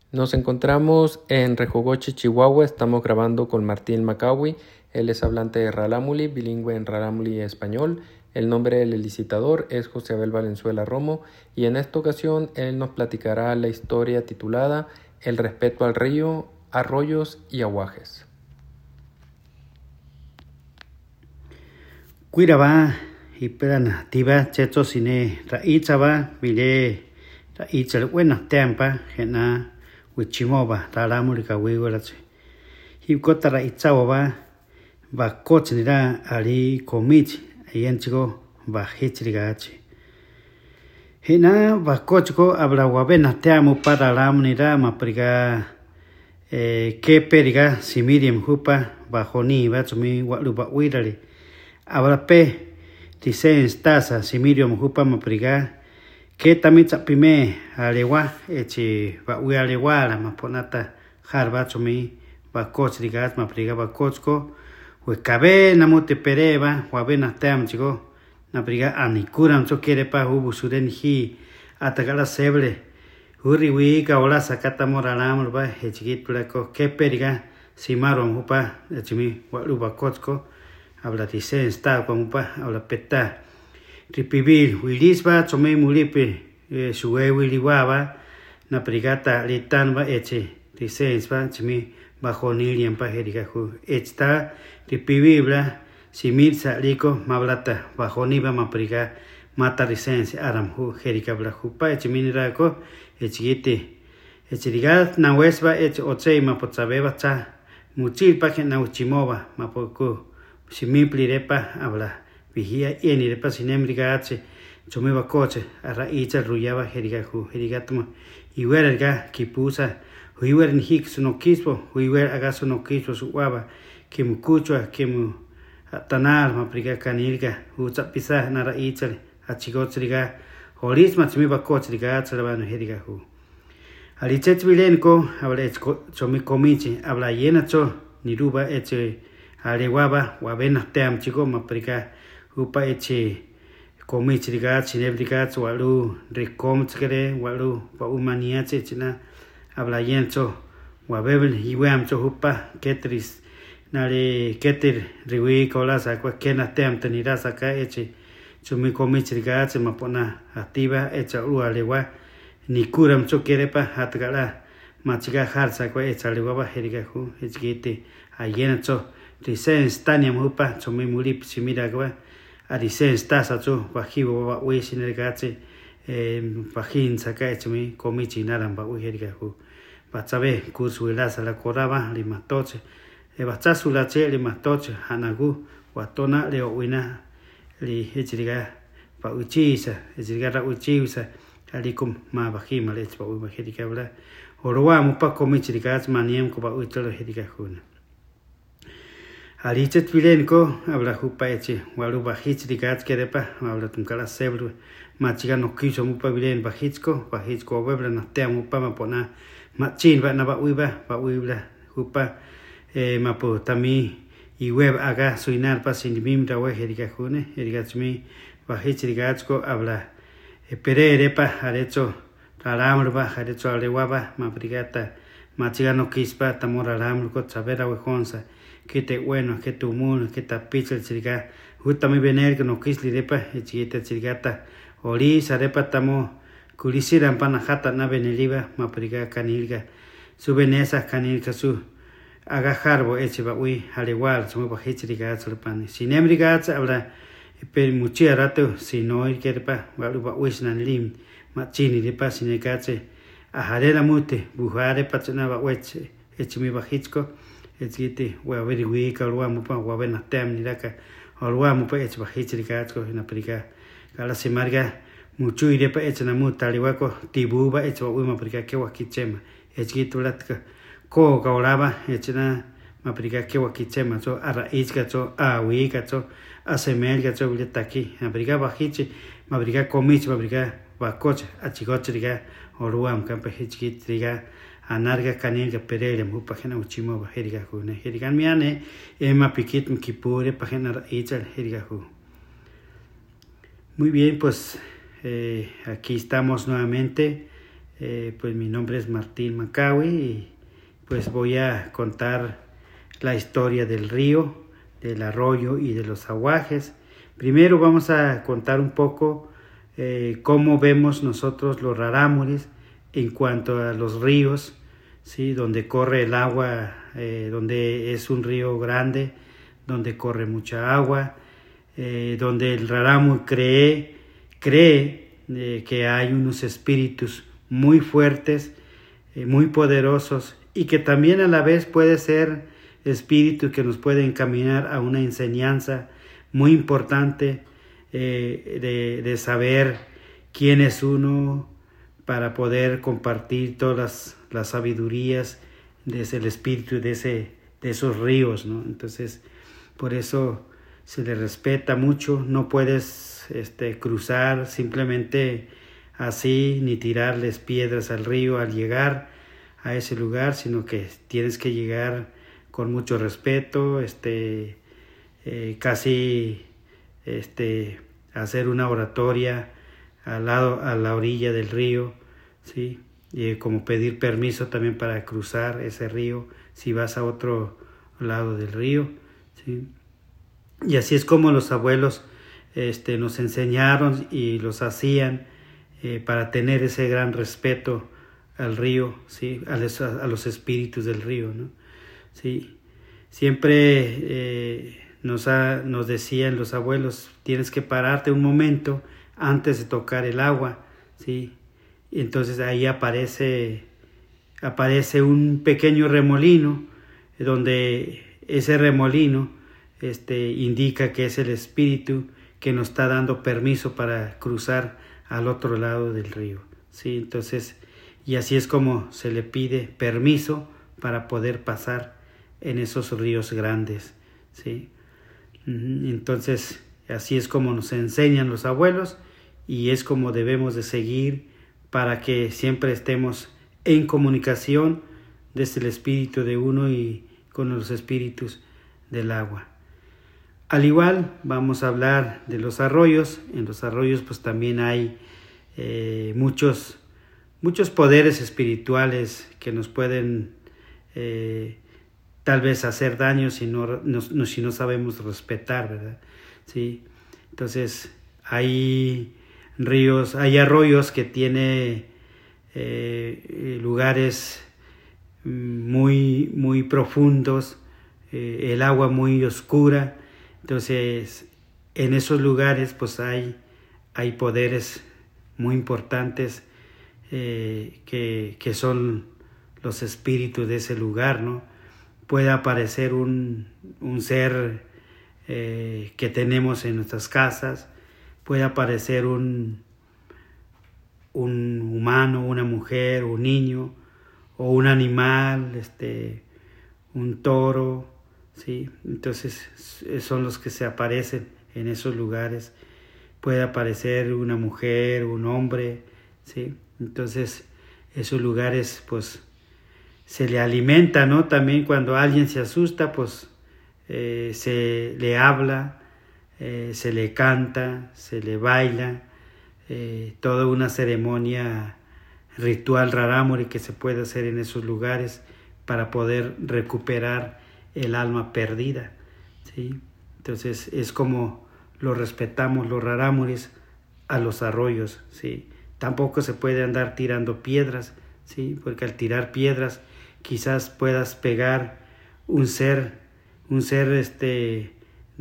Nos encontramos en Rejogoche, Chihuahua. Estamos grabando con Martín Macawi. Él es hablante de Rarámuri, bilingüe en Rarámuri y español. El nombre del licitador es José Abel Valenzuela Romo y en esta ocasión él nos platicará la historia titulada El respeto al río, arroyos y aguajes. Cuiraba y pedana tiba checho sine raichaba vile raichal buena tempa gena wichimova Rarámuri kawiwarache hipkota raichawa ba kochnira ali komich ayenchigo ba hichrigache hena ba kochko abla wabena teamu para Rarámuri mapriga que periga simirium hupa bajoni bachumi waluba wirali Abrape, dicen stasa, simirium hupa mapriga, que también chapime, alewa, echi, va ui alewa, la maponata, harba chumi, va coch rigas, mapriga, va cochco, huecabe, namute pereba, huavena team chico, napriga, anikuram, cho quiere pa hubu suren hi, atagala seble, uriwi, kaola, sakata moralam, va, echigit placo, que periga, simarum hupa, echimi, waluba cochco, habla dice está como pa habla peta ripivil wilisba chome mulipe suwe wiliwaba na prigata litanba eche dice va chimi bajo nilian pa herika hu esta ripivibla simirsa liko mablata bajo niba mapriga mata license aram hu herika bla hu pa eche minira ko echigite echirigat na wesba eche oche mapotsabe cha muchil pa que na uchimova mapoko simipli repa habla vigía y repa sinemriga h chomeba coche a raicha ruyaba herigahu herigatma y verga kipusa huiwer ni hik no kispo huiwer agaso no kispo suaba kimukuchwa kimu tanar mapriga kanirga ucha pisa na raicha achigotriga holisma chomeba coche riga chalabano herigahu alichet vilenko habla chomi komichi habla yena cho niruba eche Alewaba, wabena team chico maprica, upa eche, comichrigat, cinebrigats, walu, recomchre, walu, pa umaniache, china, hablayencho, wabebel, iwamcho, upa, ketris, nare, keter, riwi, colas, aqua, kena team, teniras acá, eche, chumi comichrigat, mapona, activa, echa, alewa, ni curam cho querepa, atgala, machiga, harsa, aqua, echa, alewaba, herigahu, echgite, ayencho, Dicens tania mupa chome mulip simira gwa a dicens tasa cho bajibo ba we sinergache bajin saka chome komichi naran ba we herga hu bachabe kusuela sala koraba limatoche bachasula che limatoche hanagu watona leo wina li hechriga ba uchisa hechriga ra uchisa alikum ma bajima lech ba we herga bla orwa mupa komichi gas maniem ko ba uchalo herga hu Alichet vilenko habla hupa eche walu bajich digats kerepa habla tumkala sebru machiga no kiso mupa vilen bajitsko webla na te mupa mapona machin ba na ba uibla hupa mapo tami y web aga suinar pa sinimim da we herika june herigachmi bajich digatsko habla pererepa arecho Rarámuri ba arecho alewaba mabrigata machiga no kispa tamora Rarámuri ko chavera wejonsa que te bueno, que tu mundo, que te pizza el chiriga, justo mi venir que no quisli depa, el chiquita chirigata, ori sarepa tamo, curisiran panajata na veneliva, mapriga canilga, su venesa canilga su, agajarbo eche ba ui, al igual, su bajechiriga, pan, sin embrigats habla, per muchia rato, si no ir que depa, valuba uisnan lim, machini depa, sin egache, ajarela mute, bujare pachanaba weche, eche mi bajitsko, echite wa very weak alwa mupa wa bena tem ni daka alwa mupa ech ba hichrigat ko na prika kala se marga muchu ire pa ech na muta liwa ko tibu ba ech wa uma prika ke wa kichema echite latka ko kaulaba ech na ma prika ke wa kichema so ara ichka so a wi ka so a semel ka so biltaki na prika ba hichi ma prika komich ma prika ba coach a chigotriga alwa am kan pa hichkitriga anarga canilga perele mupa gena uchimo heriga june herigan miane ema piquit mkipure pagena ichal heriga ju. Muy bien, pues aquí estamos nuevamente Pues mi nombre es Martín Macawi y pues voy a contar la historia del río, del arroyo y de los aguajes. Primero vamos a contar un poco cómo vemos nosotros los rarámuris en cuanto a los ríos, ¿sí? Donde corre el agua, donde es un río grande, donde corre mucha agua, donde el rarámuri cree que hay unos espíritus muy fuertes, muy poderosos, y que también a la vez puede ser espíritus que nos pueden encaminar a una enseñanza muy importante de saber quién es uno, para poder compartir todas las sabidurías desde el espíritu de esos ríos, ¿no? Entonces, por eso se le respeta mucho. No puedes cruzar simplemente así, ni tirarles piedras al río al llegar a ese lugar, sino que tienes que llegar con mucho respeto, casi hacer una oratoria a la orilla del río, ¿sí? Y como pedir permiso también para cruzar ese río si vas a otro lado del río, ¿sí? Y así es como los abuelos nos enseñaron y los hacían para tener ese gran respeto al río, ¿sí? A los espíritus del río, ¿no? ¿Sí? Siempre nos decían los abuelos, tienes que pararte un momento antes de tocar el agua, ¿sí? Y entonces ahí aparece un pequeño remolino, donde ese remolino indica que es el espíritu que nos está dando permiso para cruzar al otro lado del río, ¿sí? Entonces, y así es como se le pide permiso para poder pasar en esos ríos grandes, ¿sí? Entonces, así es como nos enseñan los abuelos, y es como debemos de seguir para que siempre estemos en comunicación desde el espíritu de uno y con los espíritus del agua. Al igual, vamos a hablar de los arroyos. En los arroyos pues también hay muchos poderes espirituales que nos pueden tal vez hacer daño si no sabemos respetar, ¿verdad? ¿Sí? Entonces hay arroyos que tienen lugares muy, muy profundos, el agua muy oscura. Entonces en esos lugares pues hay poderes muy importantes que son los espíritus de ese lugar, ¿no? Puede aparecer un ser que tenemos en nuestras casas, puede aparecer un humano, una mujer, un niño, o un animal, un toro, ¿sí? Entonces son los que se aparecen en esos lugares. Puede aparecer una mujer, un hombre, ¿sí? Entonces esos lugares pues se le alimenta, ¿no? También cuando alguien se asusta pues se le habla, se le canta, se le baila, toda una ceremonia ritual rarámuri que se puede hacer en esos lugares para poder recuperar el alma perdida, ¿sí? Entonces es como lo respetamos los rarámuris a los arroyos, ¿sí? Tampoco se puede andar tirando piedras, ¿sí? Porque al tirar piedras quizás puedas pegar un ser de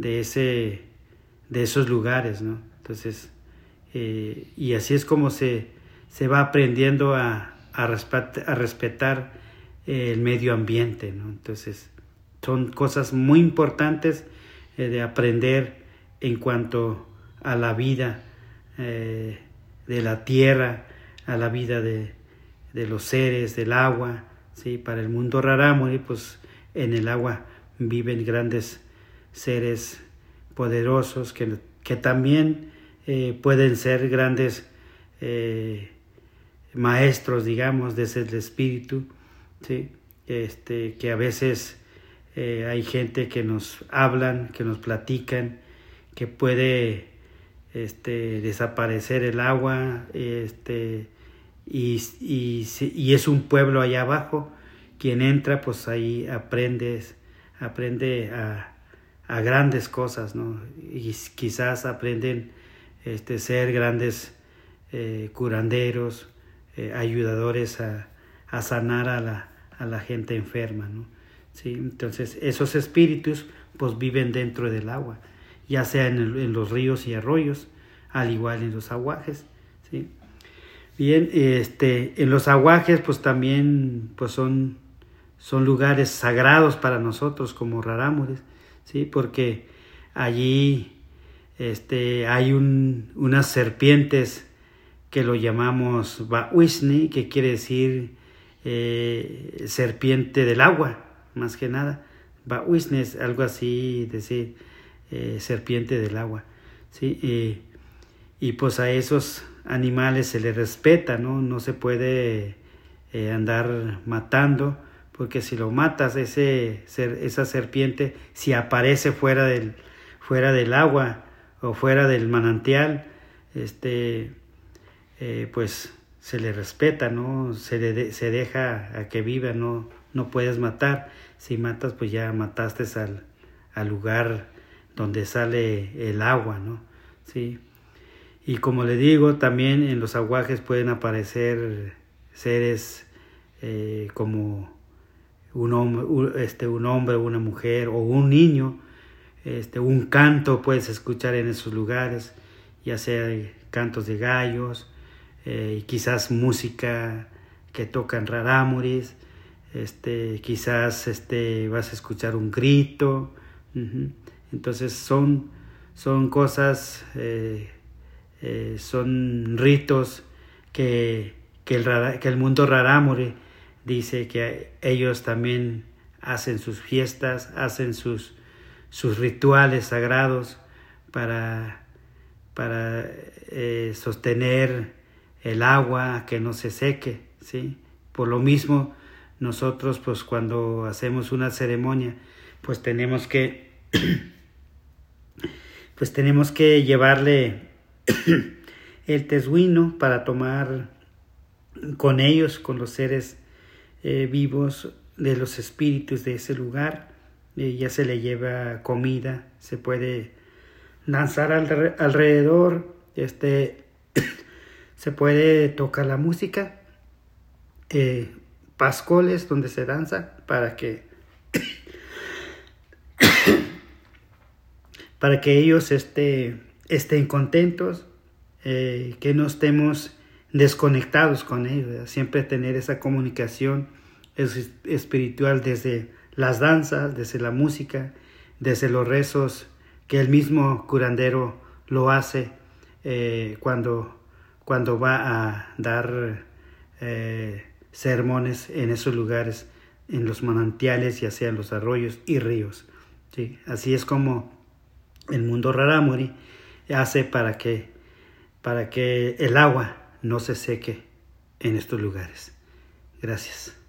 esos lugares, ¿no? Entonces y así es como se va aprendiendo a respetar el medio ambiente, ¿no? Entonces son cosas muy importantes de aprender en cuanto a la vida de la tierra, a la vida de los seres del agua, ¿sí? Para el mundo rarámuri pues en el agua viven grandes seres poderosos que también pueden ser grandes maestros, digamos, desde el espíritu, ¿sí? Que a veces hay gente que nos hablan, que nos platican, que puede desaparecer el agua y es un pueblo allá abajo. Quien entra, pues ahí aprende a grandes cosas, ¿no? Y quizás aprenden ser grandes curanderos, ayudadores a sanar a la gente enferma, ¿no? ¿Sí? Entonces esos espíritus pues viven dentro del agua, ya sea en los ríos y arroyos, al igual en los aguajes, ¿sí? Bien, en los aguajes pues también pues son lugares sagrados para nosotros como rarámuris, ¿sí? Porque allí hay unas serpientes que lo llamamos Ba'wisni, que quiere decir serpiente del agua, más que nada. Ba'wisni es algo así, decir serpiente del agua, ¿sí? Y pues a esos animales se les respeta, ¿no? No se puede andar matando, porque si lo matas, esa serpiente, si aparece fuera del agua o fuera del manantial, pues se le respeta, ¿no? Se deja a que viva, no puedes matar. Si matas, pues ya mataste al lugar donde sale el agua, ¿no? Sí. Y como le digo, también en los aguajes pueden aparecer seres como un hombre, una mujer o un niño. Un canto puedes escuchar en esos lugares, ya sea cantos de gallos, y quizás música que tocan rarámuris, quizás vas a escuchar un grito. Entonces son cosas, son ritos que el mundo rarámuri dice que ellos también hacen sus fiestas, hacen sus rituales sagrados para sostener el agua, que no se seque, ¿sí? Por lo mismo, nosotros pues cuando hacemos una ceremonia, pues tenemos que llevarle el tezuino para tomar con ellos, con los seres vivos de los espíritus de ese lugar. Ya se le lleva comida, se puede danzar alrededor, se puede tocar la música, pascoles donde se danza para que ellos estén contentos, que no estemos desconectados con ellos, ¿verdad? Siempre tener esa comunicación espiritual desde las danzas, desde la música, desde los rezos que el mismo curandero lo hace cuando va a dar sermones en esos lugares, en los manantiales, ya sean los arroyos y ríos, ¿sí? Así es como el mundo rarámuri hace para que el agua no se seque en estos lugares. Gracias.